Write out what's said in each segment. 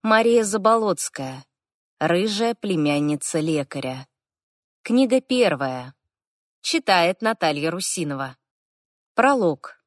Мария Заболоцкая. Рыжая племянница лекаря. Книга первая. Читает Наталья Русинова. Пролог.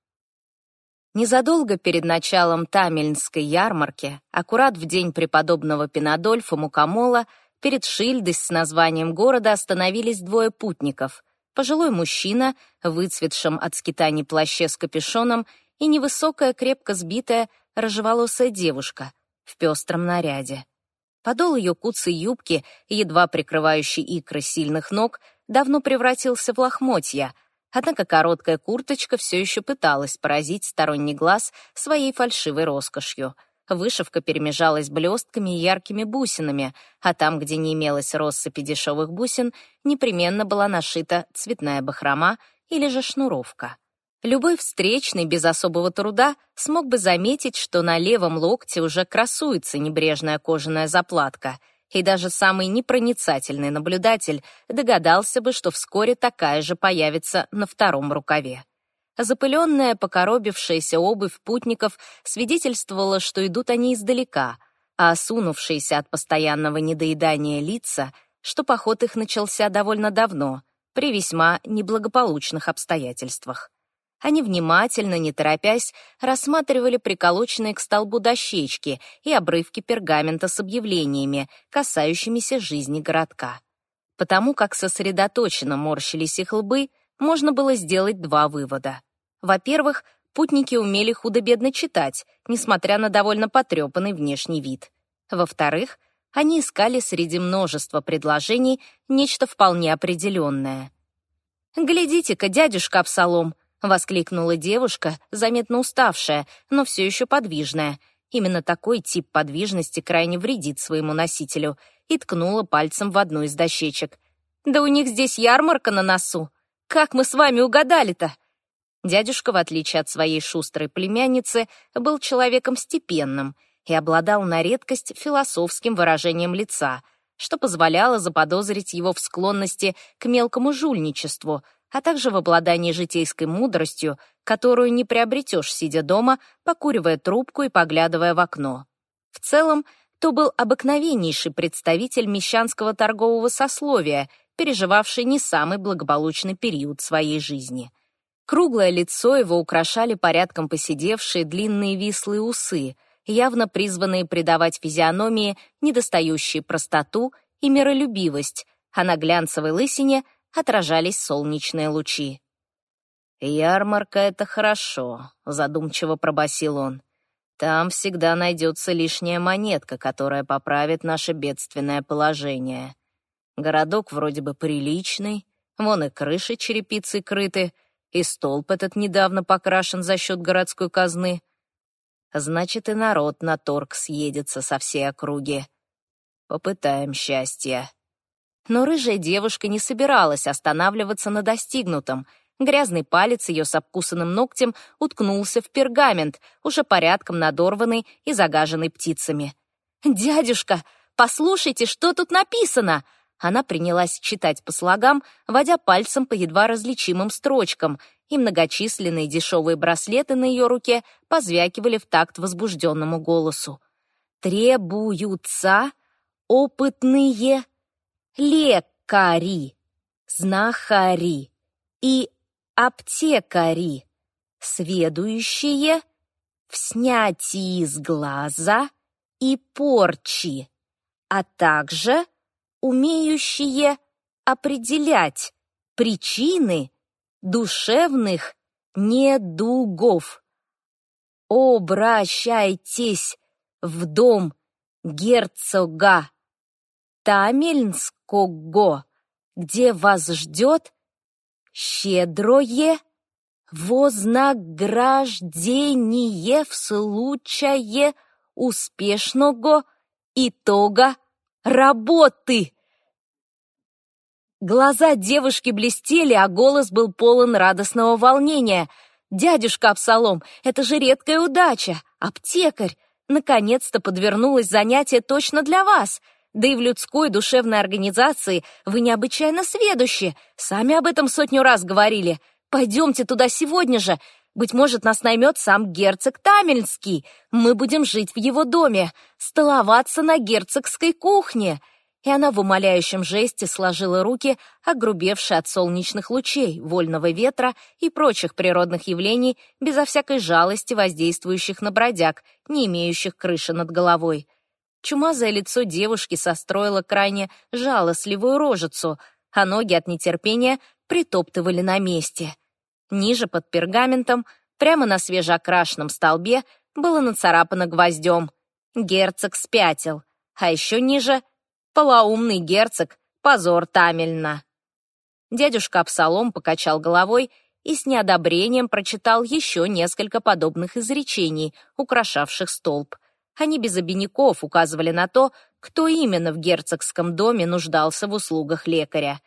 Незадолго перед началом Тамельнской ярмарки, аккурат в день преподобного Пинадольфа Мукомола, перед шильдой с названием города остановились двое путников. Пожилой мужчина, в выцветшем от скитаний плаще с капюшоном, и невысокая, крепко сбитая, рыжеволосая девушка в пестром наряде. Подол ее куцей юбки, едва прикрывающий икры сильных ног, давно превратился в лохмотья, однако короткая курточка все еще пыталась поразить сторонний глаз своей фальшивой роскошью. Вышивка перемежалась блестками и яркими бусинами, а там, где не имелось россыпи дешевых бусин, непременно была нашита цветная бахрома или же шнуровка. Любой встречный без особого труда смог бы заметить, что на левом локте уже красуется небрежная кожаная заплатка, и даже самый непроницательный наблюдатель догадался бы, что вскоре такая же появится на втором рукаве. Запыленная, покоробившаяся обувь путников свидетельствовала, что идут они издалека, а осунувшиеся от постоянного недоедания лица, что поход их начался довольно давно, при весьма неблагополучных обстоятельствах. Они внимательно, не торопясь, рассматривали приколоченные к столбу дощечки и обрывки пергамента с объявлениями, касающимися жизни городка. Потому как сосредоточенно морщились их лбы, можно было сделать два вывода. Во-первых, путники умели худо-бедно читать, несмотря на довольно потрепанный внешний вид. Во-вторых, они искали среди множества предложений нечто вполне определенное. «Глядите-ка, дядюшка Абсалом!» — воскликнула девушка, заметно уставшая, но все еще подвижная. Именно такой тип подвижности крайне вредит своему носителю, и ткнула пальцем в одну из дощечек. «Да у них здесь ярмарка на носу! Как мы с вами угадали-то?» Дядюшка, в отличие от своей шустрой племянницы, был человеком степенным и обладал на редкость философским выражением лица, что позволяло заподозрить его в склонности к мелкому жульничеству, а также в обладании житейской мудростью, которую не приобретешь, сидя дома, покуривая трубку и поглядывая в окно. В целом, то был обыкновеннейший представитель мещанского торгового сословия, переживавший не самый благополучный период своей жизни. Круглое лицо его украшали порядком поседевшие длинные вислые усы, явно призванные придавать физиономии недостающие простоту и миролюбивость, а на глянцевой лысине отражались солнечные лучи. «Ярмарка — это хорошо», — задумчиво пробасил он. «Там всегда найдется лишняя монетка, которая поправит наше бедственное положение. Городок вроде бы приличный, вон и крыши черепицей крыты, и столб этот недавно покрашен за счет городской казны. Значит, и народ на торг съедется со всей округи. Попытаем счастья». Но рыжая девушка не собиралась останавливаться на достигнутом. Грязный палец ее с обкусанным ногтем уткнулся в пергамент, уже порядком надорванный и загаженный птицами. «Дядюшка, послушайте, что тут написано!» Она принялась читать по слогам, водя пальцем по едва различимым строчкам, и многочисленные дешевые браслеты на ее руке позвякивали в такт возбужденному голосу. «Требуются опытные лекари, знахари и аптекари, сведущие в снятии с глаза и порчи, а также умеющие определять причины душевных недугов. Обращайтесь в дом герцога Тамельнского, где вас ждет щедрое вознаграждение в случае успешного итога работы». Глаза девушки блестели, а голос был полон радостного волнения. «Дядюшка Абсалом, это же редкая удача! Аптекарь! Наконец-то подвернулось занятие точно для вас! Да и в людской душевной организации вы необычайно сведущи, сами об этом 100 раз говорили. Пойдемте туда сегодня же. Быть может, нас наймет сам герцог Тамельский. Мы будем жить в его доме, столоваться на герцогской кухне». И она в умоляющем жесте сложила руки, огрубевшие от солнечных лучей, вольного ветра и прочих природных явлений, безо всякой жалости воздействующих на бродяг, не имеющих крыши над головой. Чумазое лицо девушки состроило крайне жалостливую рожицу, а ноги от нетерпения притоптывали на месте. Ниже, под пергаментом, прямо на свежеокрашенном столбе, было нацарапано гвоздем: «Герцог спятил», а еще ниже — «Полоумный герцог, позор Тамельна». Дядюшка Абсалом покачал головой и с неодобрением прочитал еще несколько подобных изречений, украшавших столб. Они без обиняков указывали на то, кто именно в герцогском доме нуждался в услугах лекаря.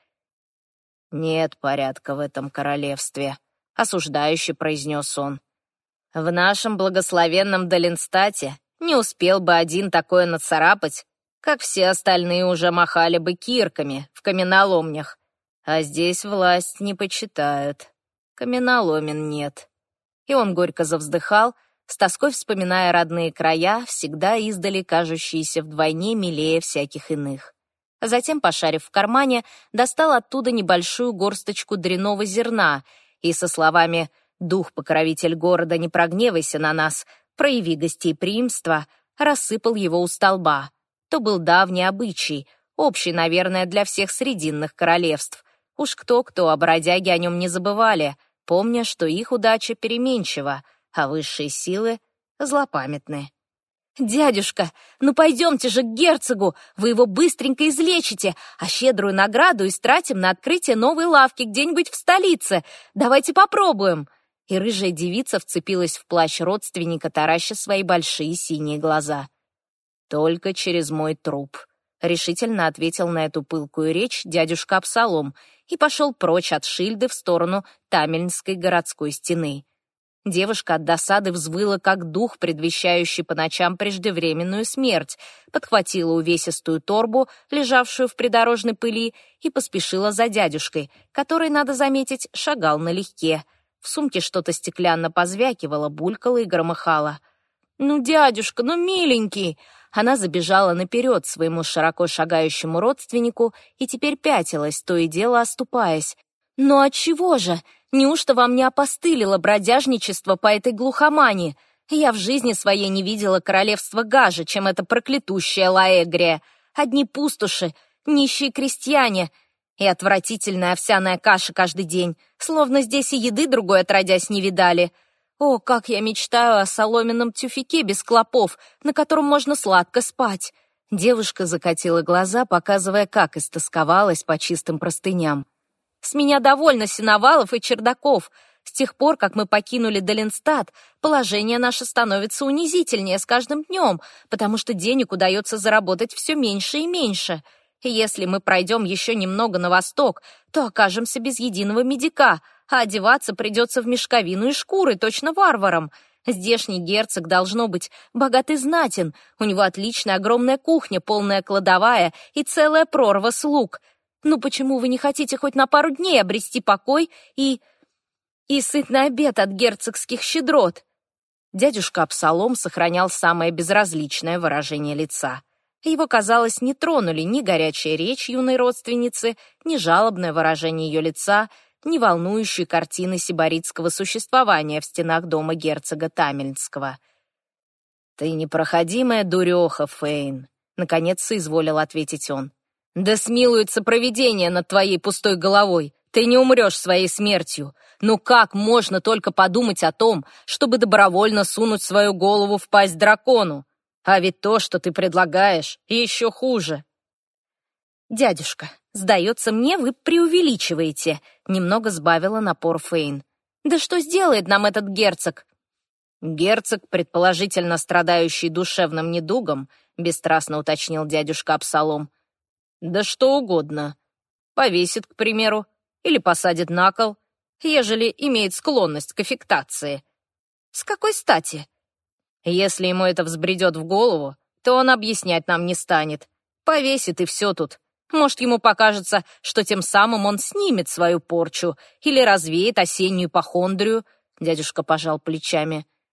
«Нет порядка в этом королевстве», — осуждающе произнес он. «В нашем благословенном Доленстате не успел бы один такое нацарапать, как все остальные уже махали бы кирками в каменоломнях. А здесь власть не почитают. Каменоломен нет». И он горько завздыхал, с тоской вспоминая родные края, всегда издали кажущиеся вдвойне милее всяких иных. Затем, пошарив в кармане, достал оттуда небольшую горсточку дряного зерна и со словами «Дух-покровитель города, не прогневайся на нас, прояви гостеприимство», рассыпал его у столба. То был давний обычай, общий, наверное, для всех срединных королевств. Уж кто-кто, а бродяги о нем не забывали, помня, что их удача переменчива, а высшие силы злопамятны. «Дядюшка, ну пойдемте же к герцогу, вы его быстренько излечите, а щедрую награду истратим на открытие новой лавки где-нибудь в столице. Давайте попробуем». И рыжая девица вцепилась в плащ родственника, тараща свои большие синие глаза. «Только через мой труп», — решительно ответил на эту пылкую речь дядюшка Абсалом и пошел прочь от Шильды в сторону Тамельнской городской стены. Девушка от досады взвыла, как дух, предвещающий по ночам преждевременную смерть, подхватила увесистую торбу, лежавшую в придорожной пыли, и поспешила за дядюшкой, который, надо заметить, шагал налегке. В сумке что-то стеклянно позвякивало, булькало и громыхало. «Ну, дядюшка, ну, миленький!» Она забежала наперед своему широко шагающему родственнику и теперь пятилась, то и дело оступаясь. «Ну отчего же? Неужто вам не опостылило бродяжничество по этой глухомани? Я в жизни своей не видела королевства гаже, чем эта проклятущая Лаэгрия. Одни пустоши, нищие крестьяне и отвратительная овсяная каша каждый день, словно здесь и еды другой отродясь не видали. О, как я мечтаю о соломенном тюфяке без клопов, на котором можно сладко спать!» Девушка закатила глаза, показывая, как истосковалась по чистым простыням. «С меня довольно сеновалов и чердаков. С тех пор, как мы покинули Доленстат, положение наше становится унизительнее с каждым днем, потому что денег удается заработать все меньше и меньше. И если мы пройдем еще немного на восток, то окажемся без единого медика, а одеваться придется в мешковину и шкуры, точно варварам. Здешний герцог должно быть богат и знатен, у него отличная огромная кухня, полная кладовая и целая прорва слуг. Ну почему вы не хотите хоть на пару дней обрести покой и сытный обед от герцогских щедрот?» Дядюшка Абсалом сохранял самое безразличное выражение лица. Его, казалось, не тронули ни горячая речь юной родственницы, ни жалобное выражение ее лица, ни волнующие картины сибаритского существования в стенах дома герцога Тамельнского. «Ты непроходимая дуреха, Фейн», — наконец соизволил ответить он. «Да смилуется провидение над твоей пустой головой. Ты не умрешь своей смертью. Ну как можно только подумать о том, чтобы добровольно сунуть свою голову в пасть дракону? А ведь то, что ты предлагаешь, еще хуже». «Дядюшка, сдается мне, вы преувеличиваете», — немного сбавила напор Фейн. «Да что сделает нам этот герцог?» «Герцог, предположительно страдающий душевным недугом», — бесстрастно уточнил дядюшка Абсалом. «Да что угодно. Повесит, к примеру, или посадит на кол, ежели имеет склонность к аффектации». «С какой стати?» «Если ему это взбредет в голову, то он объяснять нам не станет. Повесит, и все тут. Может, ему покажется, что тем самым он снимет свою порчу или развеет осеннюю ипохондрию. Дядюшка пожал плечами.